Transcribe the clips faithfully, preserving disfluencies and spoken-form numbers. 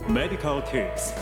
Medical Tips。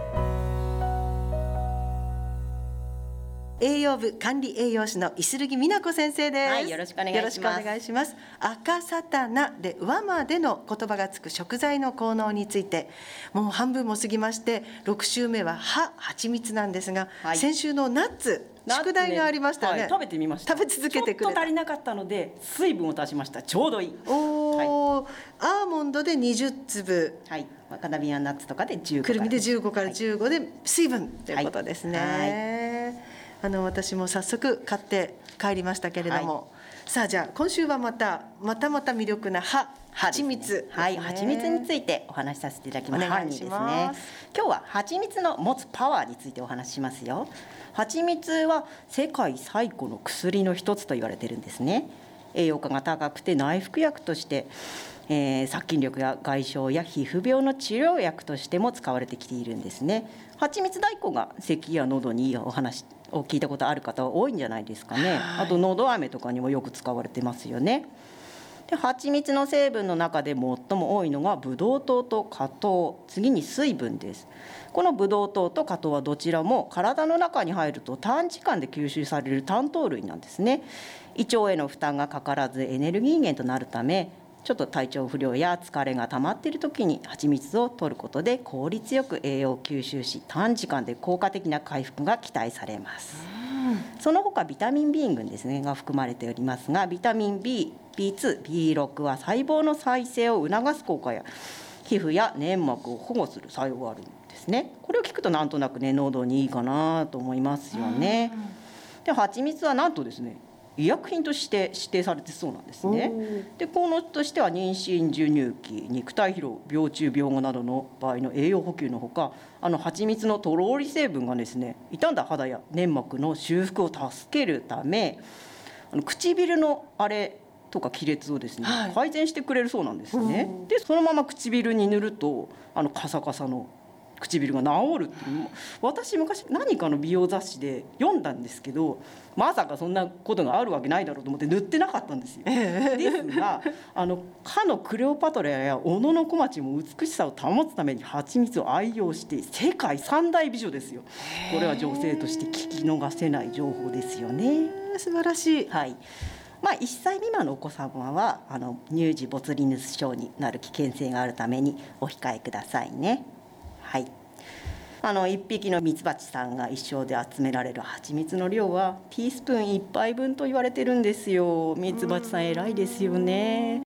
栄養部管理栄養士の石木美奈子先生です。 はい、よろしくお願いします。 よろしくお願いします。赤さたなで上までの言葉がつく食材の効能について、もう半分も過ぎまして、ろく週目は葉蜂蜜なんですが、はい、先週のナッツ宿題がありましたね、 はい、食べてみました。 食べ続けてくれた。 ちょっと足りなかったので水分を足しました。ちょうどいい。 おー、はい、アーモンドでにじゅっつぶ、 はい、マカダミアナッツとかでじゅうごくるみでじゅうごからじゅうごで水分ということですね、 はいはい、 あの私も早速買って帰りましたけれども、はい、さあじゃあ今週はまたまたまた魅力な葉蜂蜜、 ね、はい、蜂蜜についてお話しさせていただきます。 お願いします。 今日は蜂蜜の持つパワーについてお話ししますよ。蜂蜜は世界最古の薬の一つと言われているんですね。栄養価が高くて内服薬として、えー、殺菌力や外傷や皮膚病の治療薬としても使われてきているんですね。蜂蜜大根が咳や喉にいいお話を聞いたことある方は多いんじゃないですかね。あと喉飴とかにもよく使われてますよね。で、蜂蜜の成分の中で最も多いのがブドウ糖と果糖、次に水分です。このブドウ糖と果糖はどちらも体の中に入ると短時間で吸収される単糖類なんですね。胃腸への負担がかからずエネルギー源となるため、ちょっと体調不良や疲れが溜まっている時に蜂蜜を摂ることで効率よく栄養を吸収し、短時間で効果的な回復が期待されます。その他ビタミン B 群ですねが含まれておりますが、ビタミン B、ビーツー、ビーろく は細胞の再生を促す効果や皮膚や粘膜を保護する作用があるんですね。これを聞くとなんとなくね、喉にいいかなと思いますよね。で、蜂蜜はなんとですね、医薬品として指定されてそうなんですね。で、効能としては妊娠、授乳期、肉体疲労、病中病後などの場合の栄養補給のほか、あの蜂蜜のとろーり成分がですね、傷んだ肌や粘膜の修復を助けるため、あの唇の荒れとか亀裂をですね、はい、改善してくれるそうなんですね。で、そのまま唇に塗るとあのカサカサの唇が治るっていう、私昔何かの美容雑誌で読んだんですけど、まさかそんなことがあるわけないだろうと思って塗ってなかったんですよ。ですが、あのかのクレオパトラや小野小町も美しさを保つために蜂蜜を愛用して世界三大美女ですよ。これは女性として聞き逃せない情報ですよね。 素晴らしい。 はい、まあ、いっさい未満のお子様はあの乳児ボツリヌス症になる危険性があるためにお控えくださいね。はい、あのいっぴきのミツバチさんが一生で集められる蜂蜜の量はティースプーンいっぱいぶんと言われてるんですよ。ミツバチさん偉いですよね。